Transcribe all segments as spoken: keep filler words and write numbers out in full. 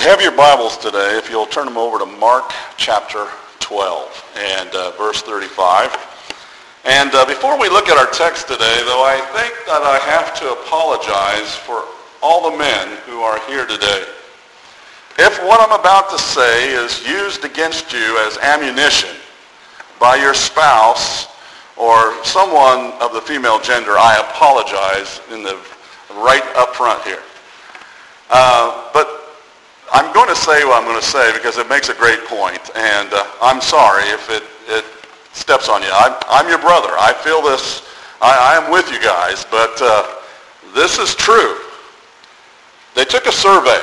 have your Bibles today, if you'll turn them over to Mark chapter twelve and uh, verse thirty-five. And uh, before we look at our text today, though, I think that I have to apologize for all the men who are here today. If what I'm about to say is used against you as ammunition by your spouse or someone of the female gender, I apologize in the right up front here. Uh, but I'm going to say what I'm going to say because it makes a great point, and uh, I'm sorry if it, it steps on you. I'm, I'm your brother. I feel this. I, I am with you guys, but uh, this is true. They took a survey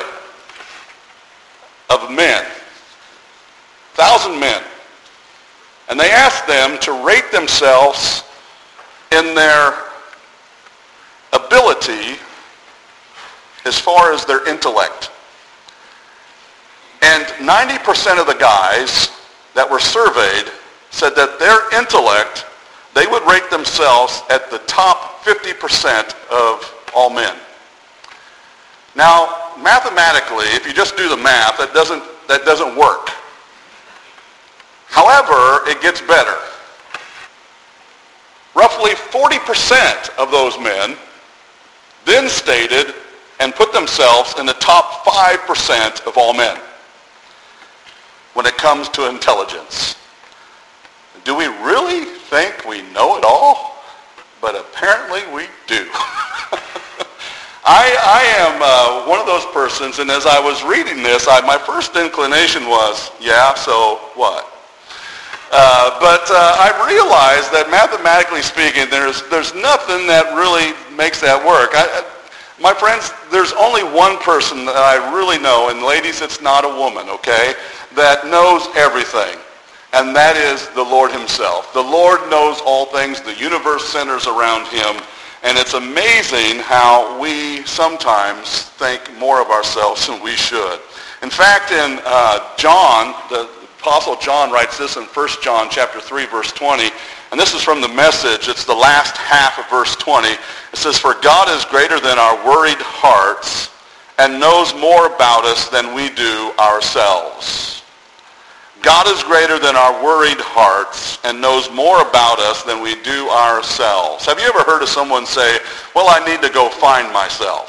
of men, thousand men, and they asked them to rate themselves in their ability as far as their intellect. And ninety percent of the guys that were surveyed said that their intellect, they would rate themselves at the top fifty percent of all men. Now, mathematically, if you just do the math, that doesn't, that doesn't work. However, it gets better. Roughly forty percent of those men then stated and put themselves in the top five percent of all men when it comes to intelligence. Do we really think we know it all? But apparently we do. I, I am uh, one of those persons, and as I was reading this, I, my first inclination was, yeah, so what? Uh, but uh, I realized that mathematically speaking, there's, there's nothing that really makes that work. I, My friends, there's only one person that I really know, and ladies, it's not a woman, okay, that knows everything, and that is the Lord himself. The Lord knows all things. The universe centers around him, and it's amazing how we sometimes think more of ourselves than we should. In fact, in uh, John, the Apostle John writes this in First John chapter three, verse twenty, and this is from the Message. It's the last half of verse twenty. It says, "For God is greater than our worried hearts and knows more about us than we do ourselves." God is greater than our worried hearts and knows more about us than we do ourselves. Have you ever heard of someone say, well, I need to go find myself?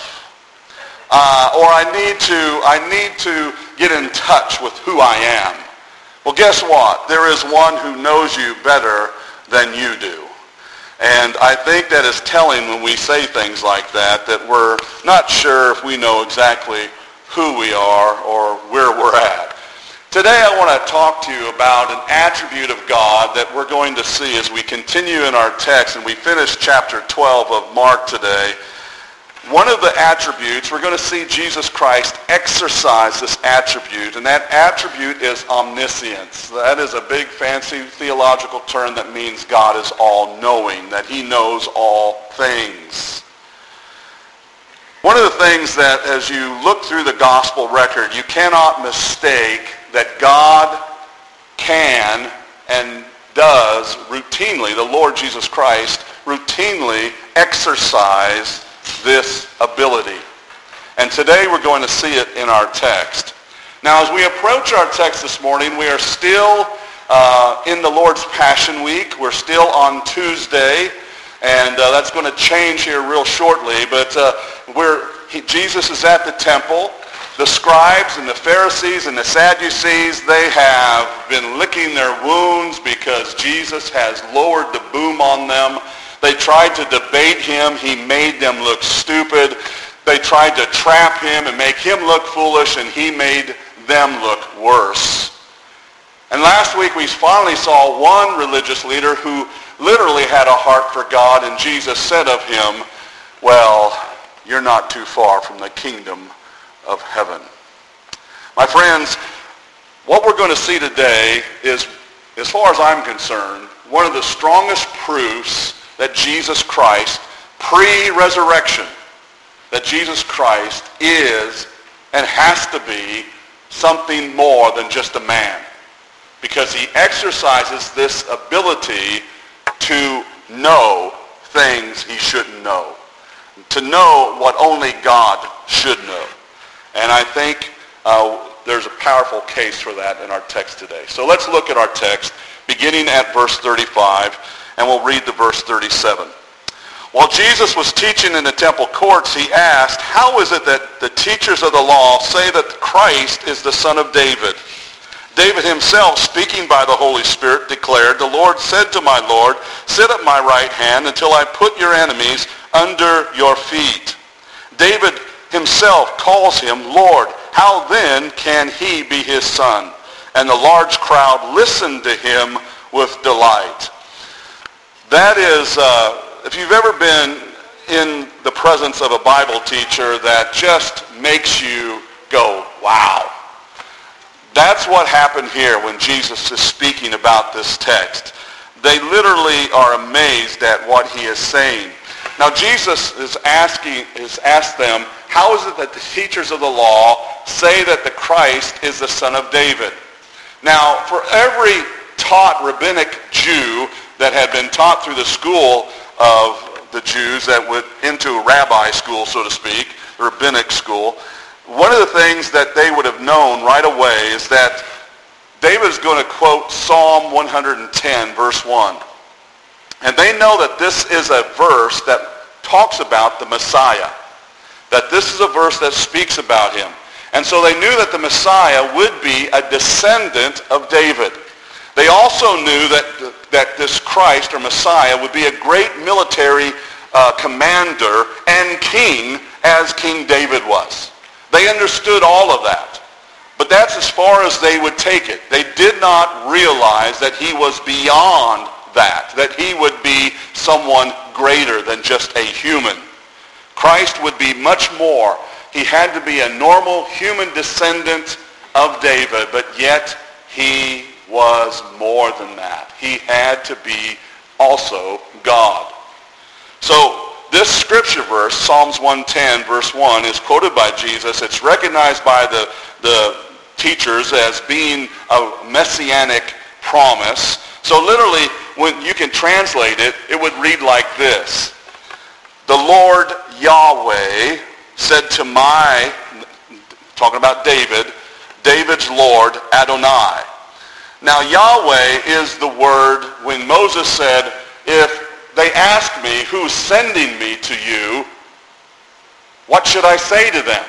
Uh, or I need to, I need to get in touch with who I am. Well, guess what? There is one who knows you better than you do. And I think that is telling when we say things like that, that we're not sure if we know exactly who we are or where we're at. Today I want to talk to you about an attribute of God that we're going to see as we continue in our text, and we finish chapter twelve of Mark today. One of the attributes, we're going to see Jesus Christ exercise this attribute, and that attribute is omniscience. That is a big fancy theological term that means God is all-knowing, that he knows all things. One of the things that as you look through the gospel record, you cannot mistake that God can and does routinely, the Lord Jesus Christ, routinely exercise this ability. And today we're going to see it in our text. Now, as we approach our text this morning, we are still uh, in the Lord's Passion Week. We're still on Tuesday, and uh, that's going to change here real shortly. But uh, we're, he, Jesus is at the temple. The scribes and the Pharisees and the Sadducees, they have been licking their wounds because Jesus has lowered the boom on them. They tried to debate him. He made them look stupid. They tried to trap him and make him look foolish, and he made them look worse. And last week we finally saw one religious leader who literally had a heart for God, and Jesus said of him, well, you're not too far from the kingdom of heaven. My friends, what we're going to see today is, as far as I'm concerned, one of the strongest proofs that Jesus Christ, pre-resurrection, that Jesus Christ is and has to be something more than just a man. Because he exercises this ability to know things he shouldn't know. To know what only God should know. And I think uh, there's a powerful case for that in our text today. So let's look at our text, beginning at verse thirty-five, and we'll read to verse thirty-seven. While Jesus was teaching in the temple courts, he asked, "How is it that the teachers of the law say that Christ is the son of David?" David himself, speaking by the Holy Spirit, declared, "The Lord said to my Lord, sit at my right hand until I put your enemies under your feet." David himself calls him Lord. How then can he be his son? And the large crowd listened to him with delight. That is, uh, if you've ever been in the presence of a Bible teacher that just makes you go, wow. That's what happened here when Jesus is speaking about this text. They literally are amazed at what he is saying. Now Jesus is asking, is asked them, how is it that the teachers of the law say that the Christ is the son of David? Now, for every taught rabbinic Jew that had been taught through the school of the Jews that went into rabbi school, so to speak, the rabbinic school, one of the things that they would have known right away is that David is going to quote Psalm one hundred ten, verse one. And they know that this is a verse that talks about the Messiah, that this is a verse that speaks about him. And so they knew that the Messiah would be a descendant of David. They also knew that, that this Christ or Messiah would be a great military uh, commander and king as King David was. They understood all of that. But that's as far as they would take it. They did not realize that he was beyond that, that he would be someone greater than just a human. Christ would be much more. He had to be a normal human descendant of David, but yet he was more than that. He had to be also God. So this scripture verse, Psalms one ten, verse one, is quoted by Jesus. It's recognized by the, the teachers as being a messianic promise. So literally, when you can translate it, it would read like this. The Lord Yahweh said to my, talking about David, David's Lord Adonai. Now Yahweh is the word when Moses said, if they ask me who's sending me to you, what should I say to them?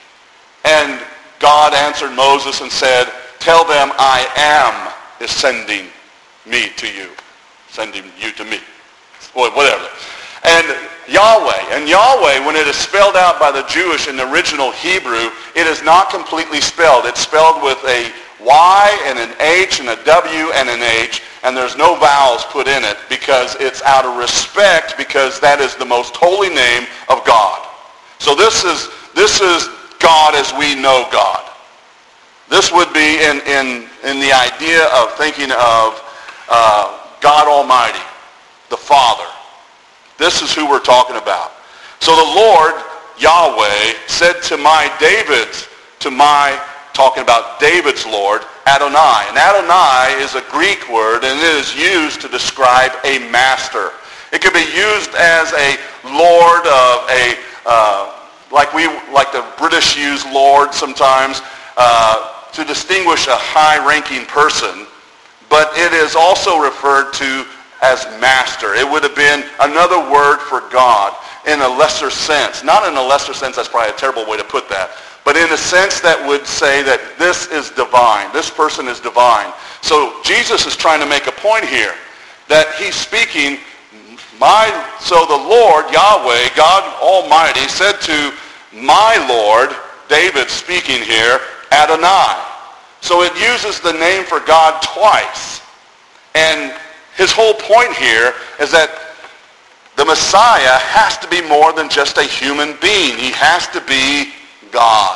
And God answered Moses and said, tell them I am is sending me to you. Sending you to me. Whatever. And Yahweh. And Yahweh, when it is spelled out by the Jewish in the original Hebrew, it is not completely spelled. It's spelled with a Y and an H and a W and an H, and there's no vowels put in it because it's out of respect, because that is the most holy name of God. So this is this is God as we know God. This would be in in, in the idea of thinking of uh, God Almighty, the Father. This is who we're talking about. So the Lord, Yahweh, said to my David's, to my, talking about David's Lord, Adonai. And Adonai is a Greek word, and it is used to describe a master. It could be used as a lord of a, uh, like we, like the British use lord sometimes, uh, to distinguish a high-ranking person. But it is also referred to as master. It would have been another word for God in a lesser sense. Not in a lesser sense, that's probably a terrible way to put that, but in a sense that would say that this is divine. This person is divine. So Jesus is trying to make a point here that he's speaking, my, so the Lord, Yahweh, God Almighty, said to my Lord, David speaking here, Adonai. So it uses the name for God twice. And his whole point here is that the Messiah has to be more than just a human being. He has to be God.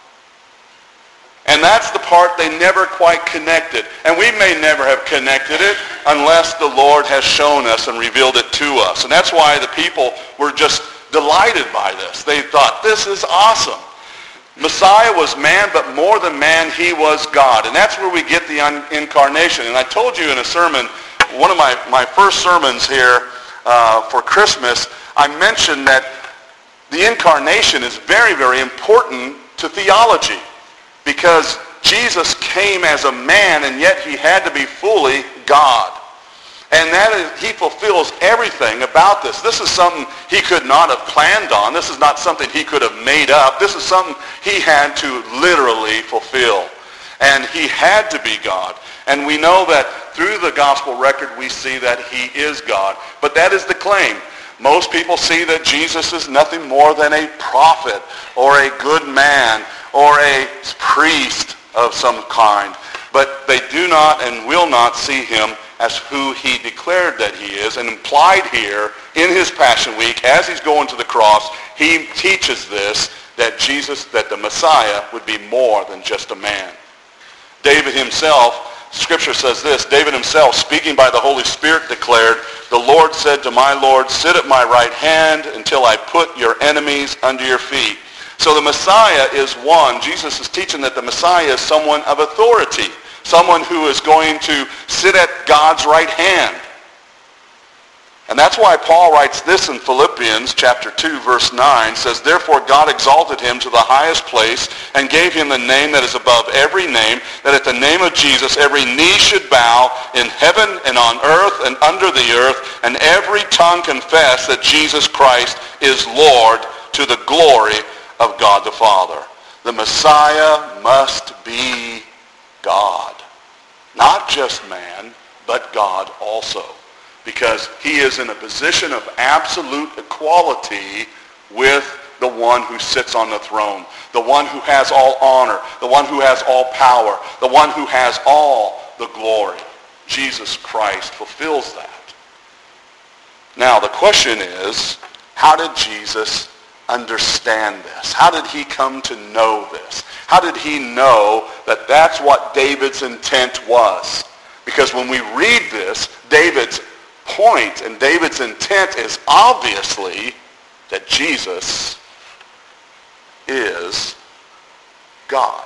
And that's the part they never quite connected. And we may never have connected it unless the Lord has shown us and revealed it to us. And that's why the people were just delighted by this. They thought, this is awesome. Messiah was man, but more than man, he was God. And that's where we get the un- incarnation. And I told you in a sermon, one of my, my first sermons here uh, for Christmas, I mentioned that the incarnation is very, very important to theology, because Jesus came as a man, and yet he had to be fully God. And that is, he fulfills everything about this. This is something he could not have planned on. This is not something he could have made up. This is something he had to literally fulfill. And he had to be God. And we know that through the gospel record we see that he is God. But that is the claim. Most people see that Jesus is nothing more than a prophet or a good man or a priest of some kind. But they do not and will not see him as who he declared that he is. And implied here in his Passion Week, as he's going to the cross, he teaches this, that Jesus, that the Messiah would be more than just a man. David himself, Scripture says this, David himself, speaking by the Holy Spirit, declared, "The Lord said to my Lord, sit at my right hand until I put your enemies under your feet." So the Messiah is one. Jesus is teaching that the Messiah is someone of authority, someone who is going to sit at God's right hand. And that's why Paul writes this in Philippians chapter two, verse nine, says, "Therefore God exalted him to the highest place and gave him the name that is above every name, that at the name of Jesus every knee should bow in heaven and on earth and under the earth, and every tongue confess that Jesus Christ is Lord, to the glory of God the Father." The Messiah must be God. Not just man, but God also. Because he is in a position of absolute equality with the one who sits on the throne, the one who has all honor, the one who has all power, the one who has all the glory. Jesus Christ fulfills that. Now the question is, how did Jesus understand this? How did he come to know this? How did he know that that's what David's intent was? Because when we read this, David's point and David's intent is obviously that Jesus is God.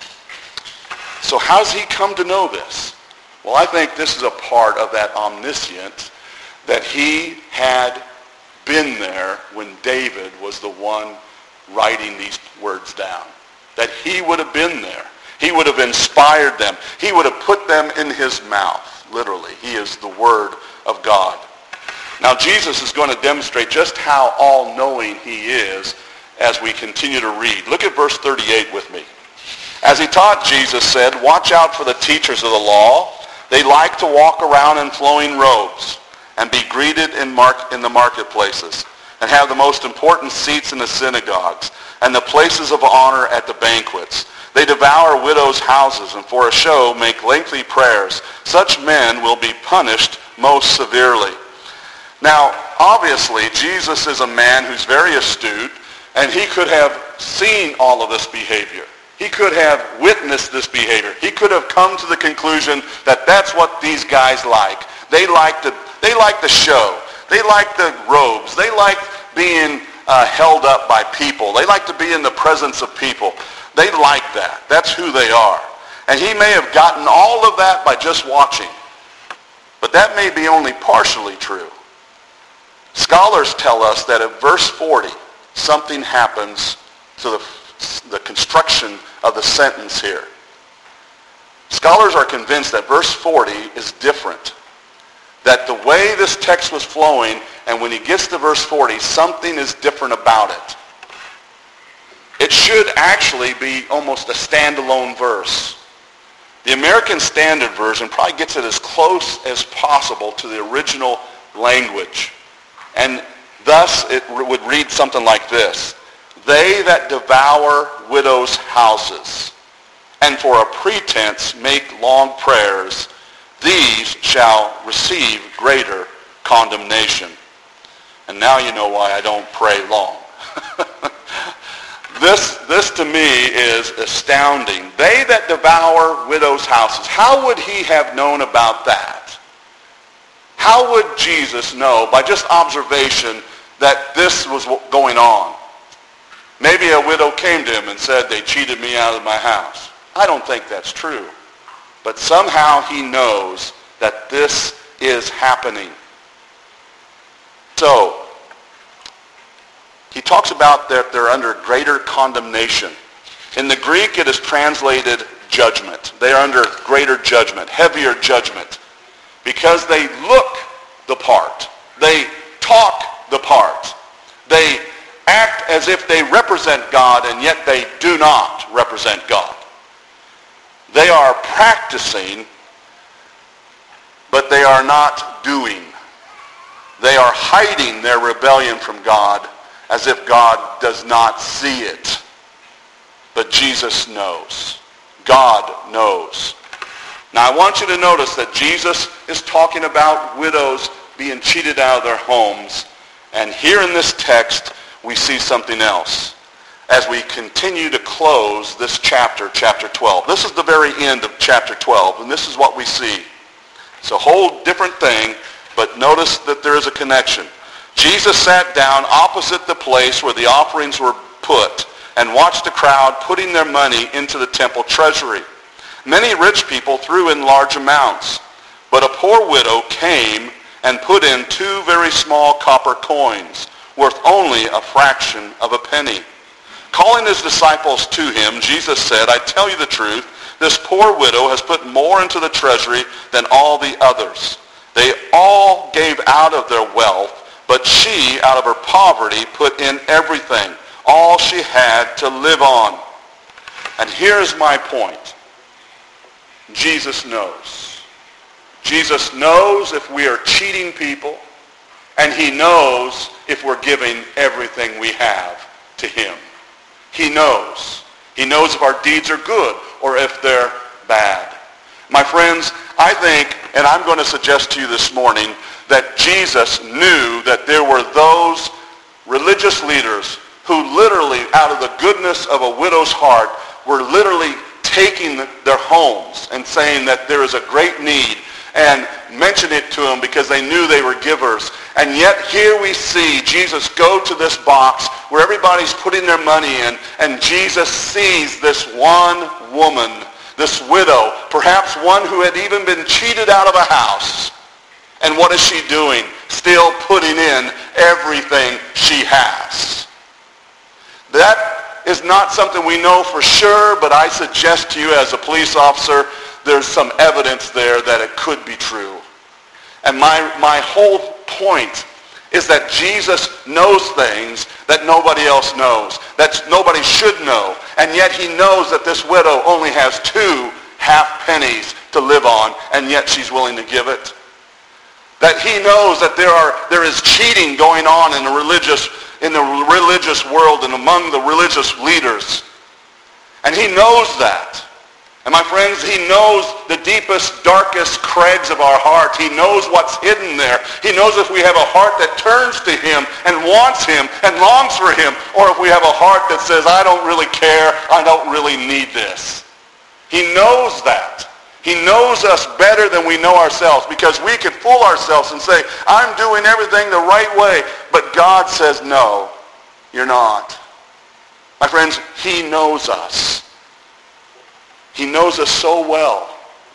So how does he come to know this? Well, I think this is a part of that omniscience, that he had been there when David was the one writing these words down. That he would have been there. He would have inspired them. He would have put them in his mouth. Literally, he is the Word of God. Now, Jesus is going to demonstrate just how all-knowing he is as we continue to read. Look at verse thirty-eight with me. As he taught, Jesus said, "Watch out for the teachers of the law. They like to walk around in flowing robes and be greeted in, mark- in the marketplaces and have the most important seats in the synagogues and the places of honor at the banquets. They devour widows' houses and for a show make lengthy prayers. Such men will be punished most severely." Now, obviously, Jesus is a man who's very astute, and he could have seen all of this behavior. He could have witnessed this behavior. He could have come to the conclusion that that's what these guys like. They like the, they like the show. They like the robes. They like being uh, held up by people. They like to be in the presence of people. They like that. That's who they are. And he may have gotten all of that by just watching. But that may be only partially true. Scholars tell us that at verse forty, something happens to the, the construction of the sentence here. Scholars are convinced that verse forty is different. That the way this text was flowing, and when he gets to verse forty, something is different about it. It should actually be almost a standalone verse. The American Standard Version probably gets it as close as possible to the original language. And thus it would read something like this. "They that devour widows' houses, and for a pretense make long prayers, these shall receive greater condemnation." And now you know why I don't pray long. This, this to me is astounding. They that devour widows' houses. How would he have known about that? How would Jesus know by just observation that this was going on? Maybe a widow came to him and said, "They cheated me out of my house." I don't think that's true. But somehow he knows that this is happening. So, he talks about that they're under greater condemnation. In the Greek, it is translated judgment. They are under greater judgment, heavier judgment, because they look the part. They talk the part. They act as if they represent God, and yet they do not represent God. They are practicing, but they are not doing. They are hiding their rebellion from God as if God does not see it. But Jesus knows. God knows. Now I want you to notice that Jesus is talking about widows being cheated out of their homes. And here in this text, we see something else as we continue to close this chapter, chapter twelve. This is the very end of chapter twelve, and this is what we see. It's a whole different thing, but notice that there is a connection. Jesus sat down opposite the place where the offerings were put and watched the crowd putting their money into the temple treasury. Many rich people threw in large amounts, but a poor widow came and put in two very small copper coins, worth only a fraction of a penny. Calling his disciples to him, Jesus said, I tell you the truth, this poor widow has put more into the treasury than all the others. They all gave out of their wealth, but she, out of her poverty, put in everything, all she had to live on. And here's my point. Jesus knows. Jesus knows if we are cheating people, and he knows if we're giving everything we have to him. He knows. He knows if our deeds are good or if they're bad. My friends, I think, and I'm going to suggest to you this morning, that Jesus knew that there were those religious leaders who literally, out of the goodness of a widow's heart, were literally taking their homes and saying that there is a great need, and mention it to them because they knew they were givers. And yet here we see Jesus go to this box where everybody's putting their money in, and Jesus sees this one woman, this widow, perhaps one who had even been cheated out of a house. And what is she doing? Still putting in everything she has. That is not something we know for sure, but I suggest to you as a police officer, there's some evidence there that it could be true. And my, my whole point is that Jesus knows things that nobody else knows, that nobody should know. And yet he knows that this widow only has two half pennies to live on, and yet she's willing to give it. That he knows that there are there is cheating going on in the religious in the religious world and among the religious leaders. And he knows that. And my friends, he knows the deepest, darkest crags of our heart. He knows what's hidden there. He knows if we have a heart that turns to him and wants him and longs for him, or if we have a heart that says, I don't really care, I don't really need this. He knows that. He knows us better than we know ourselves, because we can fool ourselves and say, I'm doing everything the right way. But God says, no, you're not. My friends, he knows us. He knows us so well.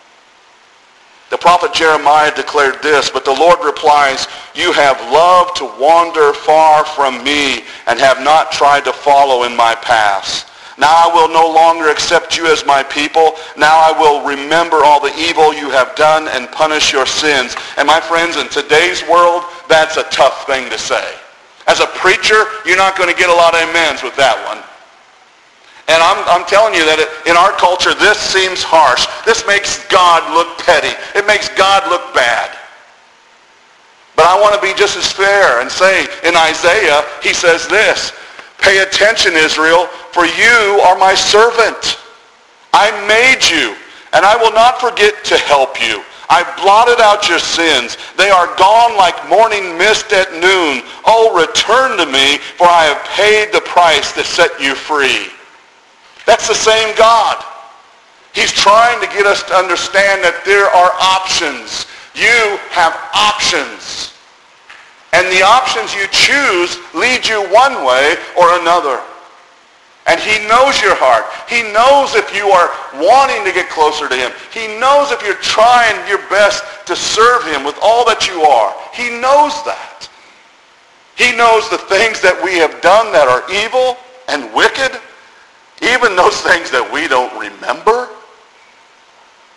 The prophet Jeremiah declared this, but the Lord replies, you have loved to wander far from me and have not tried to follow in my paths. Now I will no longer accept you as my people. Now I will remember all the evil you have done and punish your sins. And my friends, in today's world, that's a tough thing to say. As a preacher, you're not going to get a lot of amens with that one. And I'm, I'm telling you that it, in our culture, this seems harsh. This makes God look petty. It makes God look bad. But I want to be just as fair and say, in Isaiah, he says this, pay attention, Israel, for you are my servant. I made you, and I will not forget to help you. I've blotted out your sins. They are gone like morning mist at noon. Oh, return to me, for I have paid the price to set you free. That's the same God. He's trying to get us to understand that there are options. You have options. And the options you choose lead you one way or another. And he knows your heart. He knows if you are wanting to get closer to him. He knows if you're trying your best to serve him with all that you are. He knows that. He knows the things that we have done that are evil and wicked. Even those things that we don't remember.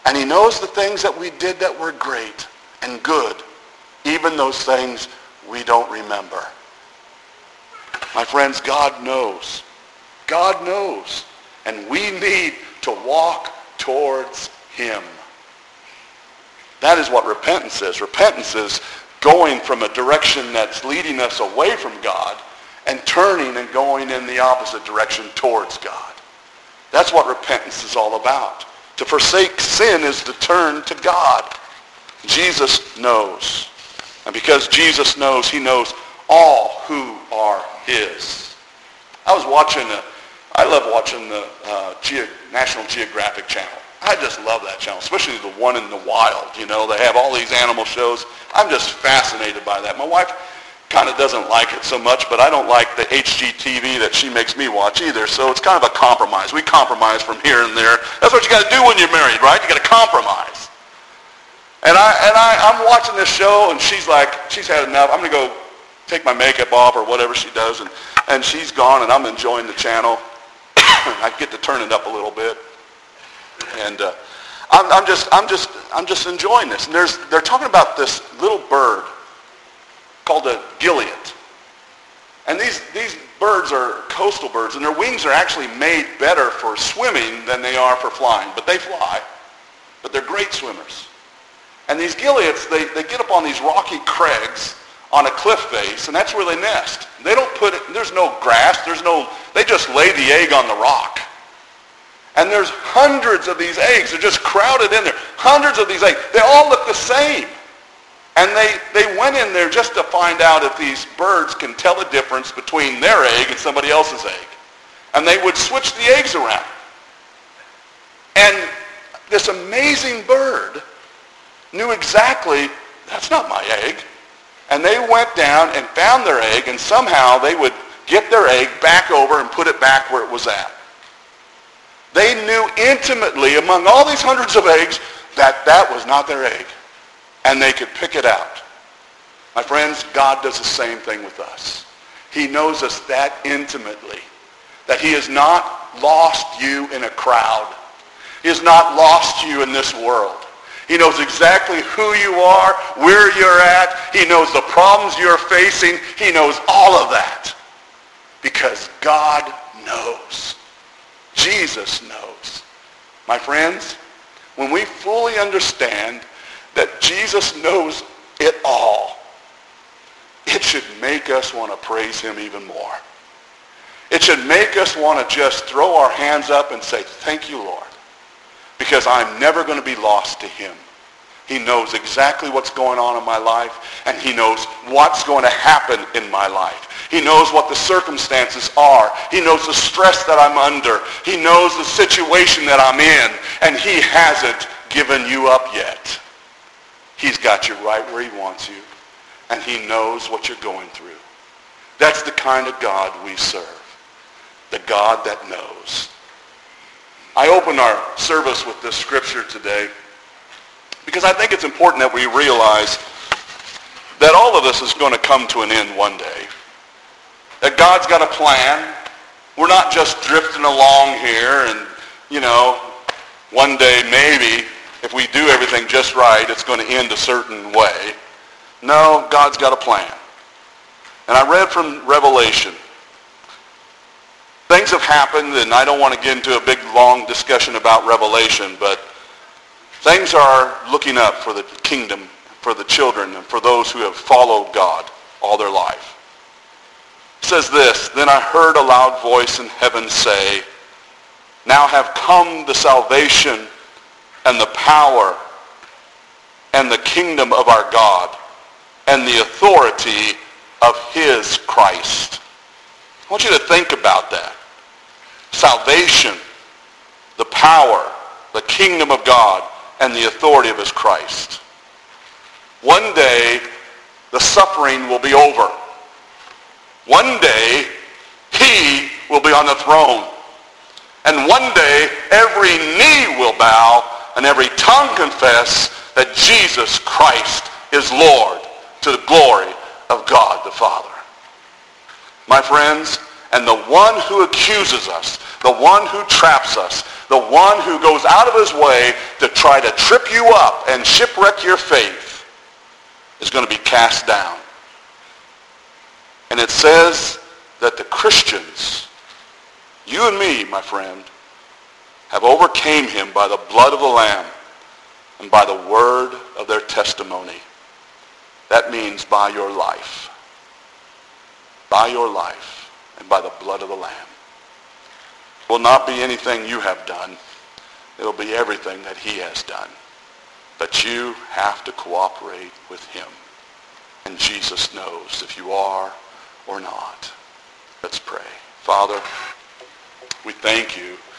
And he knows the things that we did that were great and good, even those things we don't remember. My friends, God knows. God knows. And we need to walk towards him. That is what repentance is. Repentance is going from a direction that's leading us away from God and turning and going in the opposite direction towards God. That's what repentance is all about. To forsake sin is to turn to God. Jesus knows. And because Jesus knows, he knows all who are his. I was watching, a, I love watching the uh, Ge- National Geographic Channel. I just love that channel, especially the one in the wild. You know, they have all these animal shows. I'm just fascinated by that. My wife kind of doesn't like it so much, but I don't like the H G T V that she makes me watch either, so it's kind of a compromise. We compromise from here and there. That's what you got to do when you're married, right? You got to compromise. And I and I, I'm watching this show, and she's like, she's had enough. I'm going to go take my makeup off or whatever she does, and, and she's gone, and I'm enjoying the channel. I get to turn it up a little bit. And uh, I'm, I'm just, I'm just, I'm just enjoying this. And there's, they're talking about this little bird called a gilliot. And these, these birds are coastal birds, and their wings are actually made better for swimming than they are for flying. But they fly. But they're great swimmers. And these gilliots, they, they get up on these rocky crags on a cliff face, and that's where they nest. They don't put it, there's no grass, there's no, they just lay the egg on the rock. And there's hundreds of these eggs. They're just crowded in there. Hundreds of these eggs. They all look the same. And they, they went in there just to find out if these birds can tell the difference between their egg and somebody else's egg. And they would switch the eggs around. And this amazing bird knew exactly, that's not my egg. And they went down and found their egg, and somehow they would get their egg back over and put it back where it was at. They knew intimately among all these hundreds of eggs that that was not their egg. And they could pick it out. My friends, God does the same thing with us. He knows us that intimately. That he has not lost you in a crowd. He has not lost you in this world. He knows exactly who you are, where you're at. He knows the problems you're facing. He knows all of that. Because God knows. Jesus knows. My friends, when we fully understand that Jesus knows it all, it should make us want to praise him even more. It should make us want to just throw our hands up and say, thank you, Lord, because I'm never going to be lost to him. He knows exactly what's going on in my life, and he knows what's going to happen in my life. He knows what the circumstances are. He knows the stress that I'm under. He knows the situation that I'm in, and he hasn't given you up yet. He's got you right where he wants you, and he knows what you're going through. That's the kind of God we serve, the God that knows. I open our service with this scripture today because I think it's important that we realize that all of this is going to come to an end one day. That God's got a plan. We're not just drifting along here and, you know, one day maybe if we do everything just right, it's going to end a certain way. No, God's got a plan. And I read from Revelation. Things have happened, and I don't want to get into a big, long discussion about Revelation, but things are looking up for the kingdom, for the children, and for those who have followed God all their life. It says this, then I heard a loud voice in heaven say, now have come the salvation and the power and the kingdom of our God and the authority of his Christ. I want you to think about that. Salvation, the power, the kingdom of God, and the authority of his Christ. One day, the suffering will be over. One day, he will be on the throne. And one day, every knee will bow and every tongue confess that Jesus Christ is Lord to the glory of God the Father. My friends, and the one who accuses us, the one who traps us, The one who goes out of his way to try to trip you up and shipwreck your faith is going to be cast down. And it says that the Christians, you and me, my friend, have overcame him by the blood of the Lamb and by the word of their testimony. That means by your life. By your life and by the blood of the Lamb. It will not be anything you have done. It will be everything that he has done. But you have to cooperate with him. And Jesus knows if you are or not. Let's pray. Father, we thank you